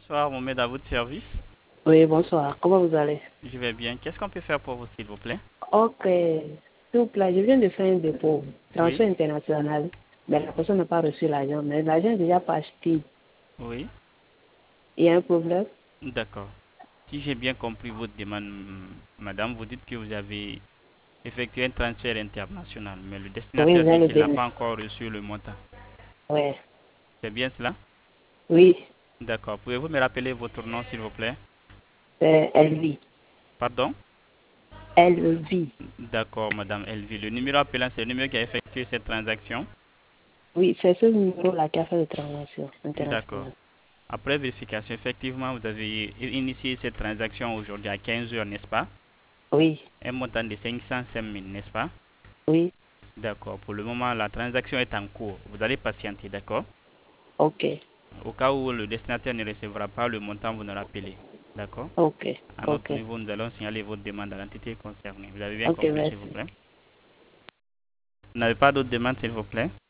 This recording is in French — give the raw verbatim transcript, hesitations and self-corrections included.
bonsoir, Mohamed, à votre service. Oui, bonsoir. Comment vous allez? Je vais bien. Qu'est-ce qu'on peut faire pour vous, s'il vous plaît? Ok. S'il vous plaît, je viens de faire un dépôt, Oui, transfert international. Mais la personne n'a pas reçu l'argent. Mais l'argent est déjà parti. oui, Il y a un problème? d'accord. Si j'ai bien compris votre demande, m- madame, vous dites que vous avez effectué un transfert international, mais le Oui, destinataire j'ai dit le qu'il n'a bénéfice. pas encore reçu le montant. Ouais. C'est bien cela? Oui, D'accord. Pouvez-vous me rappeler votre nom, s'il vous plaît? c'est Elvi. Pardon? Elvi. D'accord, madame Elvie. Le numéro appelant, c'est le numéro qui a effectué cette transaction? Oui, c'est ce numéro-là qui a fait la transaction D'accord. internationale. Après vérification, effectivement, vous avez initié cette transaction aujourd'hui à quinze heures, n'est-ce pas? Oui, Un montant de cinq cent cinq mille, n'est-ce pas? oui. D'accord. Pour le moment, la transaction est en cours. Vous allez patienter, d'accord? Ok. Au cas où le destinataire ne recevra pas le montant, vous nous rappelez. D'accord? Ok. À Ok. notre niveau, nous allons signaler votre demande à l'entité concernée. Vous avez bien Ok, compris, s'il vous merci. plaît? Vous n'avez pas d'autres demandes, s'il vous plaît?